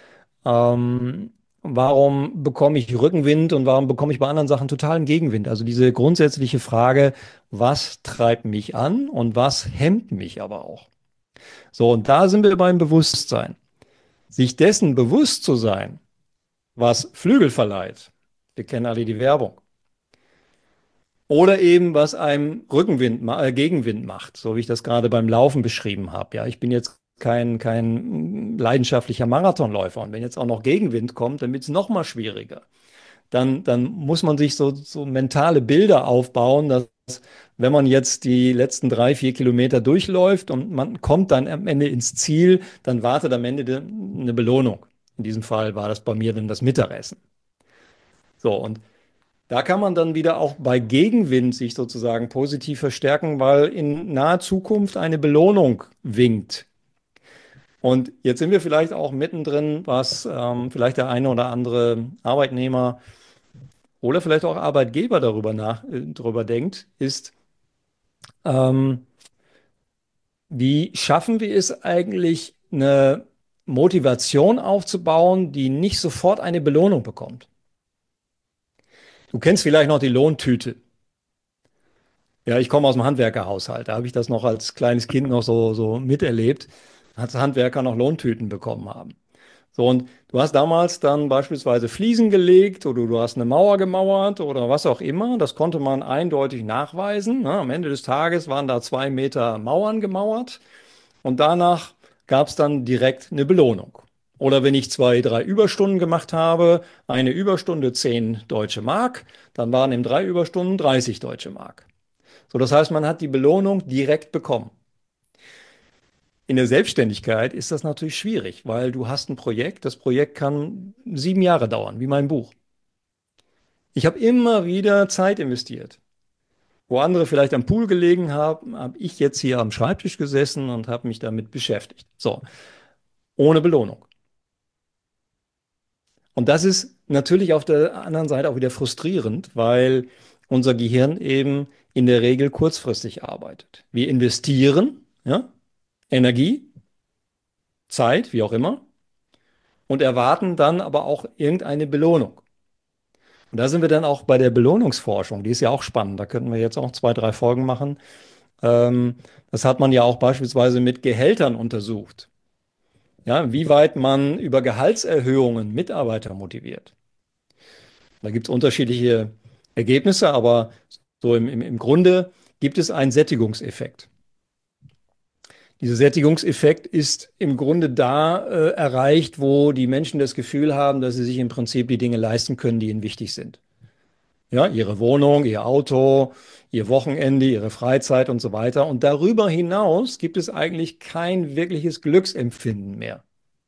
Warum bekomme ich Rückenwind und warum bekomme ich bei anderen Sachen totalen Gegenwind? Also diese grundsätzliche Frage, was treibt mich an und was hemmt mich aber auch? So, und da sind wir beim Bewusstsein. Sich dessen bewusst zu sein, was Flügel verleiht. Wir kennen alle die Werbung. Oder eben, was einem Gegenwind macht, so wie ich das gerade beim Laufen beschrieben habe. Ja, ich bin jetzt kein leidenschaftlicher Marathonläufer. Und wenn jetzt auch noch Gegenwind kommt, dann wird es noch mal schwieriger. Dann muss man sich so mentale Bilder aufbauen, dass wenn man jetzt die letzten 3, 4 Kilometer durchläuft und man kommt dann am Ende ins Ziel, dann wartet am Ende eine Belohnung. In diesem Fall war das bei mir dann das Mittagessen. So, und da kann man dann wieder auch bei Gegenwind sich sozusagen positiv verstärken, weil in naher Zukunft eine Belohnung winkt. Und jetzt sind wir vielleicht auch mittendrin, was vielleicht der eine oder andere Arbeitnehmer oder vielleicht auch Arbeitgeber darüber denkt, ist, ähm, wie schaffen wir es eigentlich, eine Motivation aufzubauen, die nicht sofort eine Belohnung bekommt? Du kennst vielleicht noch die Lohntüte. Ja, ich komme aus dem Handwerkerhaushalt. Da habe ich das noch als kleines Kind noch so miterlebt, als Handwerker noch Lohntüten bekommen haben. So, und du hast damals dann beispielsweise Fliesen gelegt oder du hast eine Mauer gemauert oder was auch immer. Das konnte man eindeutig nachweisen. Ne? Am Ende des Tages waren da 2 Meter Mauern gemauert und danach gab es dann direkt eine Belohnung. Oder wenn ich 2, 3 Überstunden gemacht habe, eine Überstunde 10 Deutsche Mark, dann waren in 3 Überstunden 30 Deutsche Mark. So, das heißt, man hat die Belohnung direkt bekommen. In der Selbstständigkeit ist das natürlich schwierig, weil du hast ein Projekt, das Projekt kann 7 Jahre dauern, wie mein Buch. Ich habe immer wieder Zeit investiert. Wo andere vielleicht am Pool gelegen haben, habe ich jetzt hier am Schreibtisch gesessen und habe mich damit beschäftigt. So, ohne Belohnung. Und das ist natürlich auf der anderen Seite auch wieder frustrierend, weil unser Gehirn eben in der Regel kurzfristig arbeitet. Wir investieren, ja, Energie, Zeit, wie auch immer, und erwarten dann aber auch irgendeine Belohnung. Und da sind wir dann auch bei der Belohnungsforschung, die ist ja auch spannend. Da könnten wir jetzt auch 2, 3 Folgen machen. Das hat man ja auch beispielsweise mit Gehältern untersucht. Ja, wie weit man über Gehaltserhöhungen Mitarbeiter motiviert. Da gibt es unterschiedliche Ergebnisse, aber so im Grunde gibt es einen Sättigungseffekt. Dieser Sättigungseffekt ist im Grunde da erreicht, wo die Menschen das Gefühl haben, dass sie sich im Prinzip die Dinge leisten können, die ihnen wichtig sind. Ja, ihre Wohnung, ihr Auto, ihr Wochenende, ihre Freizeit und so weiter. Und darüber hinaus gibt es eigentlich kein wirkliches Glücksempfinden mehr.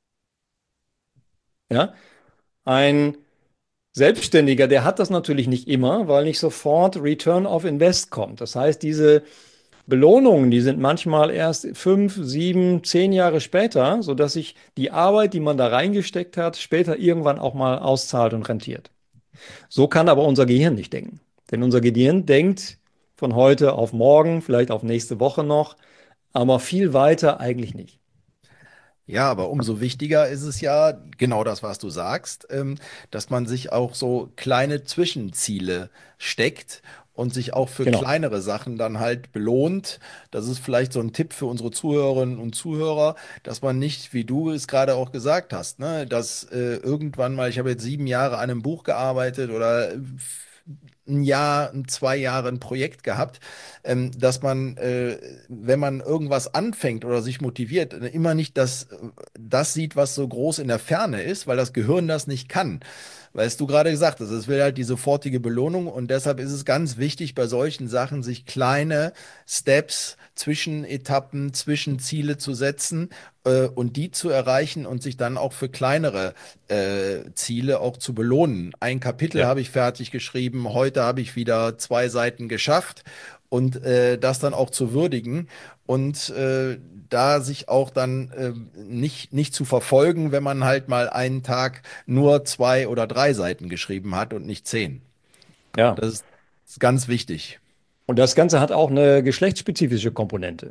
Ja, ein Selbstständiger, der hat das natürlich nicht immer, weil nicht sofort Return of Invest kommt. Das heißt, diese Belohnungen, die sind manchmal erst 5, 7, 10 Jahre später, sodass sich die Arbeit, die man da reingesteckt hat, später irgendwann auch mal auszahlt und rentiert. So kann aber unser Gehirn nicht denken. Denn unser Gehirn denkt von heute auf morgen, vielleicht auf nächste Woche noch, aber viel weiter eigentlich nicht. Ja, aber umso wichtiger ist es ja, genau das, was du sagst, dass man sich auch so kleine Zwischenziele steckt und sich auch für Genau. kleinere Sachen dann halt belohnt. Das ist vielleicht so ein Tipp für unsere Zuhörerinnen und Zuhörer, dass man nicht, wie du es gerade auch gesagt hast, ne, dass irgendwann mal, ich habe jetzt 7 Jahre an einem Buch gearbeitet oder ein Jahr, 2 Jahre ein Projekt gehabt, dass man, wenn man irgendwas anfängt oder sich motiviert, immer nicht das sieht, was so groß in der Ferne ist, weil das Gehirn das nicht kann. Weißt du gerade gesagt hast, es will halt die sofortige Belohnung und deshalb ist es ganz wichtig bei solchen Sachen, sich kleine Steps, Zwischenetappen, Zwischenziele zu setzen und die zu erreichen und sich dann auch für kleinere Ziele auch zu belohnen. Ein Kapitel Ja. habe ich fertig geschrieben, heute habe ich wieder 2 Seiten geschafft und das dann auch zu würdigen und da sich auch dann nicht zu verfolgen, wenn man halt mal einen Tag nur 2 oder 3 Seiten geschrieben hat und nicht 10. Ja. Das ist ganz wichtig. Und das Ganze hat auch eine geschlechtsspezifische Komponente.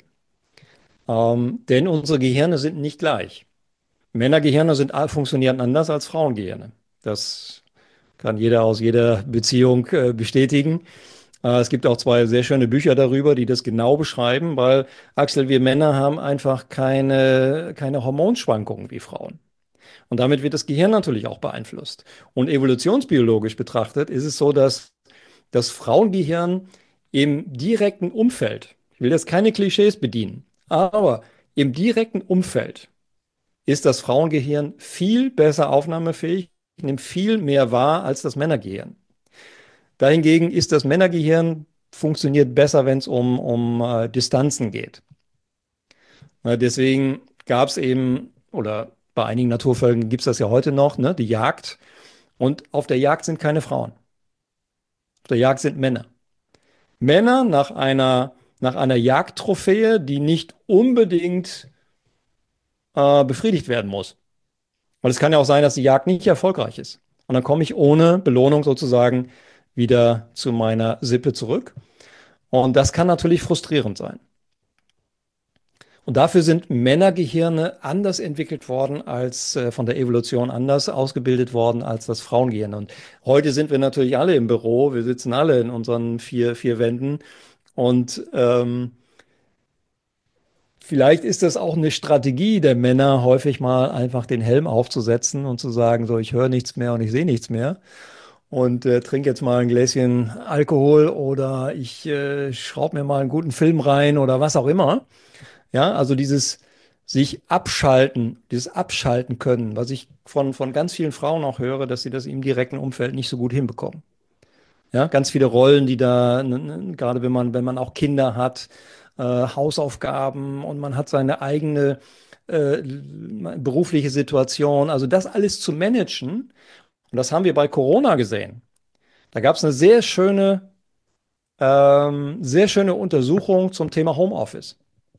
Denn unsere Gehirne sind nicht gleich. Männergehirne funktionieren anders als Frauengehirne. Das kann jeder aus jeder Beziehung bestätigen. Es gibt auch zwei sehr schöne Bücher darüber, die das genau beschreiben, weil, Axel, wir Männer haben einfach keine Hormonschwankungen wie Frauen. Und damit wird das Gehirn natürlich auch beeinflusst. Und evolutionsbiologisch betrachtet ist es so, dass das Frauengehirn im direkten Umfeld, ich will jetzt keine Klischees bedienen, aber im direkten Umfeld ist das Frauengehirn viel besser aufnahmefähig, nimmt viel mehr wahr als das Männergehirn. Dahingegen ist das Männergehirn funktioniert besser, wenn es um Distanzen geht. Deswegen gab es eben, oder bei einigen Naturvölkern gibt es das ja heute noch, ne, die Jagd. Und auf der Jagd sind keine Frauen. Auf der Jagd sind Männer. Männer nach einer Jagdtrophäe, die nicht unbedingt befriedigt werden muss. Weil es kann ja auch sein, dass die Jagd nicht erfolgreich ist. Und dann komme ich ohne Belohnung sozusagen wieder zu meiner Sippe zurück. Und das kann natürlich frustrierend sein. Und dafür sind Männergehirne anders entwickelt worden als von der Evolution anders ausgebildet worden als das Frauengehirn. Und heute sind wir natürlich alle im Büro, wir sitzen alle in unseren vier Wänden. Und vielleicht ist das auch eine Strategie der Männer, häufig mal einfach den Helm aufzusetzen und zu sagen, so, ich höre nichts mehr und ich sehe nichts mehr. Und trinke jetzt mal ein Gläschen Alkohol oder ich schraube mir mal einen guten Film rein oder was auch immer. Ja, also dieses sich abschalten, dieses Abschalten können, was ich von ganz vielen Frauen auch höre, dass sie das im direkten Umfeld nicht so gut hinbekommen. Ja, ganz viele Rollen, die da, gerade wenn man auch Kinder hat, Hausaufgaben und man hat seine eigene berufliche Situation, also das alles zu managen. Und das haben wir bei Corona gesehen. Da gab es eine sehr schöne Untersuchung zum Thema Homeoffice.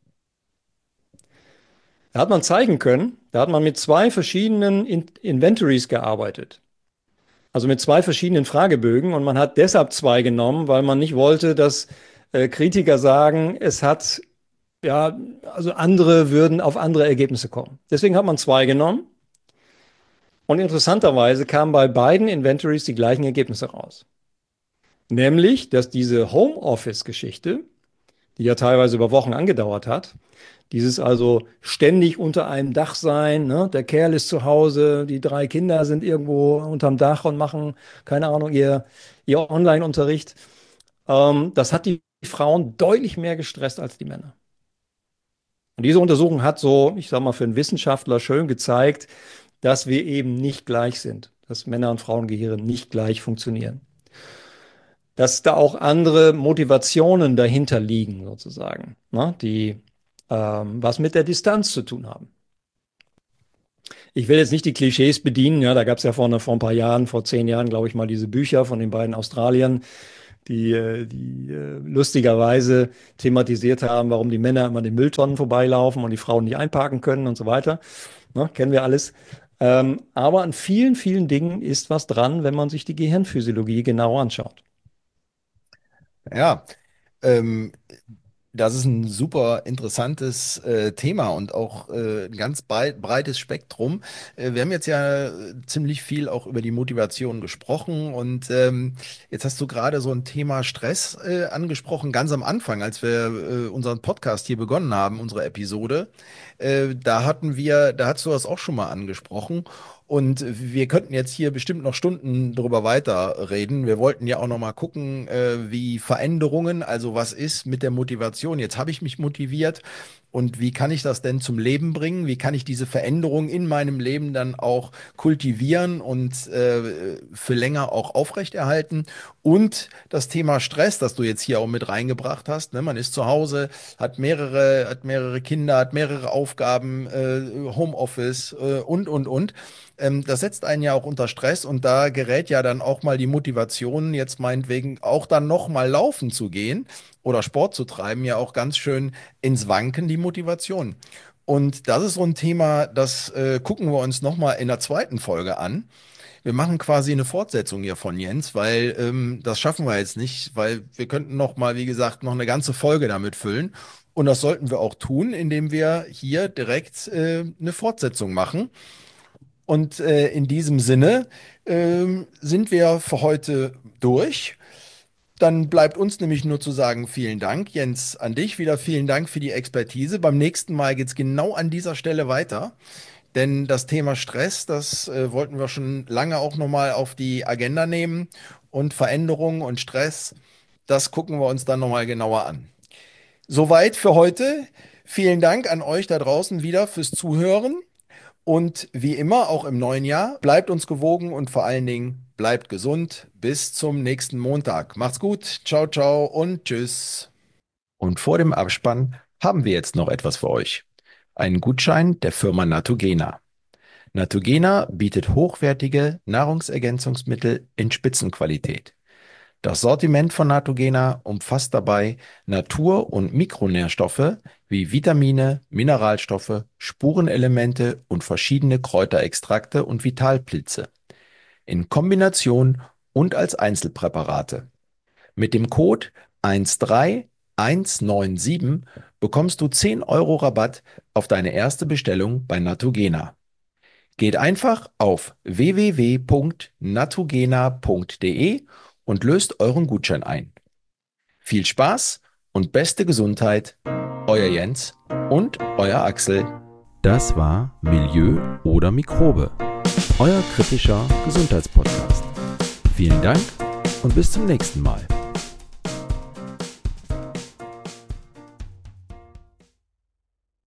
Da hat man zeigen können, da hat man mit zwei verschiedenen Inventories gearbeitet. Also mit zwei verschiedenen Fragebögen und man hat deshalb zwei genommen, weil man nicht wollte, dass Kritiker sagen, es hat, ja, also andere würden auf andere Ergebnisse kommen. Deswegen hat man zwei genommen und interessanterweise kamen bei beiden Inventories die gleichen Ergebnisse raus. Nämlich, dass diese Homeoffice-Geschichte, die ja teilweise über Wochen angedauert hat, dieses also ständig unter einem Dach sein, ne? Der Kerl ist zu Hause, die 3 Kinder sind irgendwo unterm Dach und machen, keine Ahnung, ihr Online-Unterricht. Das hat die Frauen deutlich mehr gestresst als die Männer. Und diese Untersuchung hat so, ich sag mal, für einen Wissenschaftler schön gezeigt, dass wir eben nicht gleich sind, dass Männer- und Frauengehirn nicht gleich funktionieren. Dass da auch andere Motivationen dahinter liegen, sozusagen, ne? Die was mit der Distanz zu tun haben. Ich will jetzt nicht die Klischees bedienen, ja, da gab es ja vor ein paar Jahren, vor 10 Jahren, glaube ich mal, diese Bücher von den beiden Australiern, die lustigerweise thematisiert haben, warum die Männer immer den Mülltonnen vorbeilaufen und die Frauen nicht einparken können und so weiter. Ne, kennen wir alles. Aber an vielen, vielen Dingen ist was dran, wenn man sich die Gehirnphysiologie genauer anschaut. Ja, ähm, das ist ein super interessantes Thema und auch ein ganz breites Spektrum. Wir haben jetzt ja ziemlich viel auch über die Motivation gesprochen und jetzt hast du gerade so ein Thema Stress angesprochen, ganz am Anfang, als wir unseren Podcast hier begonnen haben, unsere Episode. Da hatten wir, da hast du das auch schon mal angesprochen. Und wir könnten jetzt hier bestimmt noch Stunden drüber weiterreden. Wir wollten ja auch noch mal gucken, wie Veränderungen, also was ist mit der Motivation? Jetzt habe ich mich motiviert und wie kann ich das denn zum Leben bringen? Wie kann ich diese Veränderung in meinem Leben dann auch kultivieren und für länger auch aufrechterhalten? Und das Thema Stress, das du jetzt hier auch mit reingebracht hast, ne? Man ist zu Hause, hat mehrere Kinder, hat mehrere Aufgaben, Homeoffice und. Das setzt einen ja auch unter Stress und da gerät ja dann auch mal die Motivation, jetzt meinetwegen auch dann noch mal laufen zu gehen oder Sport zu treiben, ja auch ganz schön ins Wanken, die Motivation. Und das ist so ein Thema, das gucken wir uns noch mal in der zweiten Folge an. Wir machen quasi eine Fortsetzung hier von Jens, weil das schaffen wir jetzt nicht, weil wir könnten noch mal, wie gesagt, noch eine ganze Folge damit füllen. Und das sollten wir auch tun, indem wir hier direkt eine Fortsetzung machen. Und in diesem Sinne sind wir für heute durch. Dann bleibt uns nämlich nur zu sagen, vielen Dank, Jens, an dich wieder. Vielen Dank für die Expertise. Beim nächsten Mal geht es genau an dieser Stelle weiter. Denn das Thema Stress, das wollten wir schon lange auch nochmal auf die Agenda nehmen. Und Veränderungen und Stress, das gucken wir uns dann nochmal genauer an. Soweit für heute. Vielen Dank an euch da draußen wieder fürs Zuhören. Und wie immer, auch im neuen Jahr, bleibt uns gewogen und vor allen Dingen bleibt gesund. Bis zum nächsten Montag. Macht's gut. Ciao, ciao und tschüss. Und vor dem Abspann haben wir jetzt noch etwas für euch. Einen Gutschein der Firma Natogena. Natogena bietet hochwertige Nahrungsergänzungsmittel in Spitzenqualität. Das Sortiment von Natogena umfasst dabei Natur- und Mikronährstoffe wie Vitamine, Mineralstoffe, Spurenelemente und verschiedene Kräuterextrakte und Vitalpilze. In Kombination und als Einzelpräparate. Mit dem Code 13197 bekommst du 10 Euro Rabatt auf deine erste Bestellung bei Natogena. Geht einfach auf www.natogena.de und löst euren Gutschein ein. Viel Spaß und beste Gesundheit, euer Jens und euer Axel. Das war Milieu oder Mikrobe, euer kritischer Gesundheitspodcast. Vielen Dank und bis zum nächsten Mal.